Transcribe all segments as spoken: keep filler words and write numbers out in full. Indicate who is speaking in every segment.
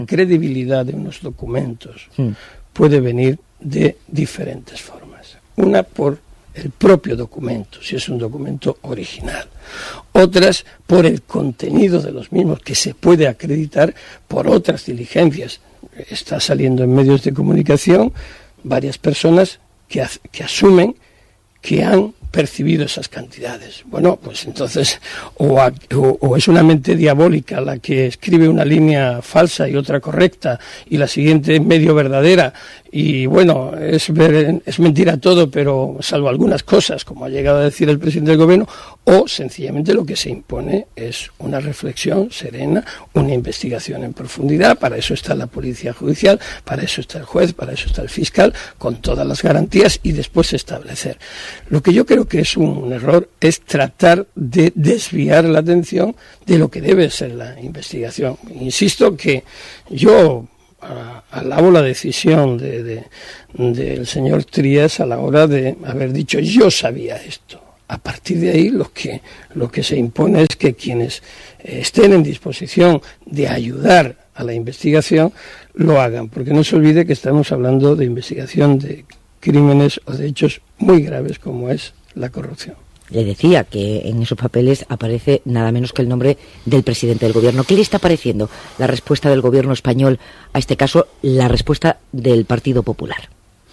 Speaker 1: credibilidad de unos documentos sí. puede venir de diferentes formas. Una por el propio documento, si es un documento original. Otras por el contenido de los mismos, que se puede acreditar por otras diligencias. Está saliendo en medios de comunicación varias personas que, que asumen que han percibido esas cantidades. Bueno, pues entonces o, a, o, o es una mente diabólica la que escribe una línea falsa y otra correcta y la siguiente medio verdadera y bueno, es, ver, es mentira todo, pero salvo algunas cosas, como ha llegado a decir el presidente del gobierno, o sencillamente lo que se impone es una reflexión serena, una investigación en profundidad. Para eso está la policía judicial, para eso está el juez, para eso está el fiscal, con todas las garantías y después establecer. Lo que yo creo que es un, un error es tratar de desviar la atención de lo que debe ser la investigación. Insisto que yo alabo la decisión de, de, del señor Trías a la hora de haber dicho yo sabía esto. A partir de ahí lo que, lo que se impone es que quienes estén en disposición de ayudar a la investigación lo hagan, porque no se olvide que estamos hablando de investigación de crímenes o de hechos muy graves como es la corrupción.
Speaker 2: Le decía que en esos papeles aparece nada menos que el nombre del presidente del gobierno. ¿Qué le está pareciendo la respuesta del gobierno español a este caso, la respuesta del Partido Popular?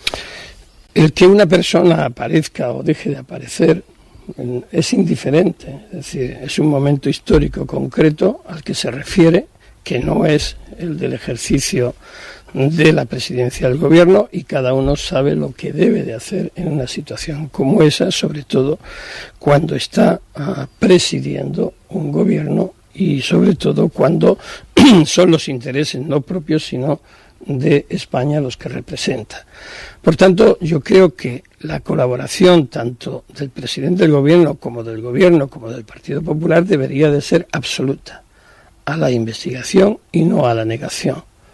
Speaker 1: El que una persona aparezca o deje de aparecer es indiferente, es decir, es un momento histórico concreto al que se refiere, que no es el del ejercicio de la presidencia del gobierno, y cada uno sabe lo que debe de hacer en una situación como esa, sobre todo cuando está uh, presidiendo un gobierno y sobre todo cuando son los intereses no propios sino de España los que representa. Por tanto, yo creo que la colaboración tanto del presidente del gobierno como del gobierno como del Partido Popular debería de ser absoluta a la investigación y no a la negación.